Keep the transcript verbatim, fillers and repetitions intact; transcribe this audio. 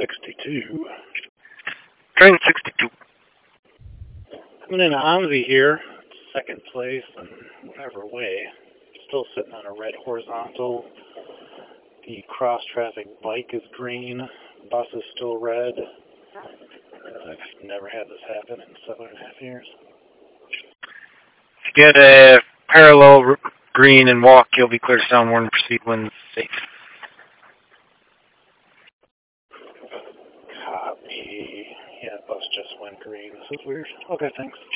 sixty-two. Train sixty-two. Coming in Omzi here, second place in whatever way. Still sitting on a red horizontal. The cross-traffic bike is green. Bus is still red. I've never had this happen in seven and a half years. If you get a parallel r- green and walk, you'll be clear to sound warning, proceed when safe. Copy. Yeah, bus just went green. This is weird. Okay, thanks.